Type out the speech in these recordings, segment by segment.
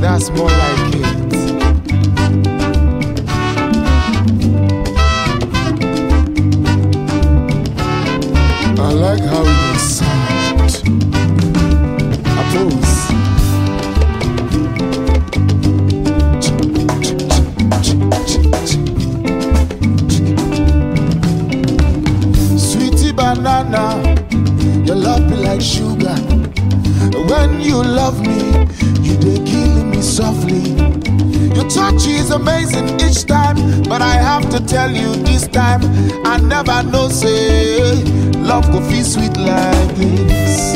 that's more like it. I like how it sound. Apples. Sweetie banana, your love be like sugar. When you love me, you dey kill me softly. Your touch is amazing each time, but I have to tell you this time, I never know say love go feel sweet like this.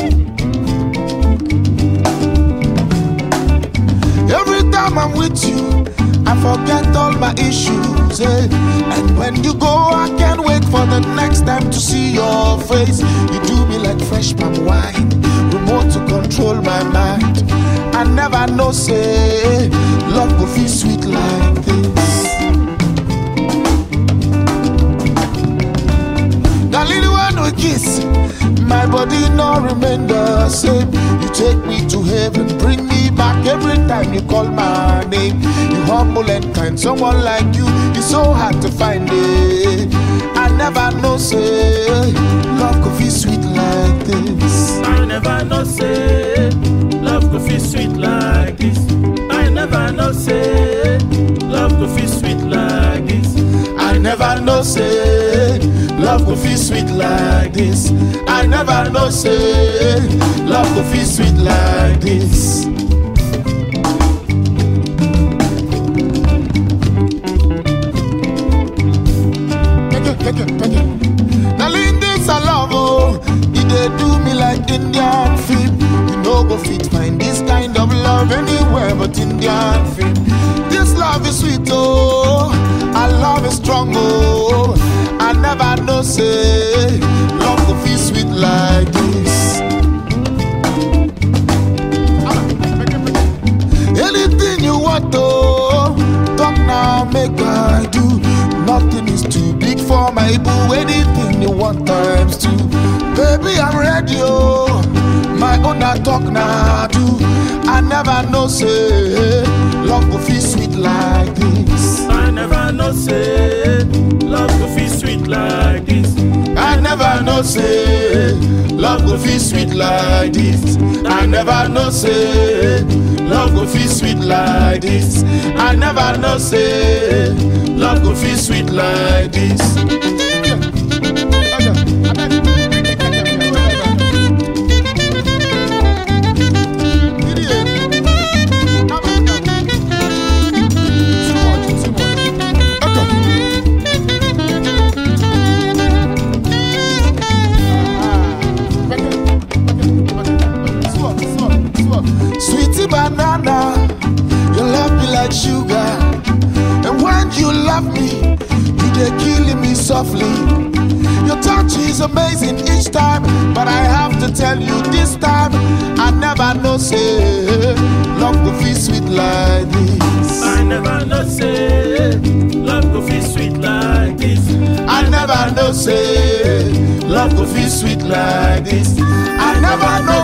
Every time I'm with you, I forget all my issues, eh? And when you go, I can't wait for the next time to see your face. You do me like fresh palm wine, remote to control my mind. I never know say love go feel sweet like this. Darling, when we kiss, my body no remain the same. You take me to heaven, bring me back every time you call my name. You humble and kind, someone like you is so hard to find it. I never know say love could feel sweet like this. I never know say love could feel sweet like this. I never know say love could feel sweet like this. I never know say love could feel sweet like this. I never know say love could feel sweet like this. Darling, this I love, oh. You dey do me like Indian film. You no go fit find this kind of love anywhere but Indian film. This love is sweet, oh. Our love is strong, oh. I never know say love go feel sweet like this. Anything you want, oh, talk now, make I do. Nothing is too big for my boo. Anything you want times two. Baby, I'm ready, oh. My own I talk now do. I never know say love go feel sweet like this. I never know say love could feel sweet like this. I never know say love go feel sweet like this. I never know say love go feel sweet like this. I never know say love go feel sweet like this. Sweetie banana, your love be like sugar. And when you love me, you dey kill me softly. Your touch is amazing each time, but I have to tell you this time, I never know say love go feel sweet like this. I never know say love could feel sweet like this. I never know say love go feel sweet like this. I never know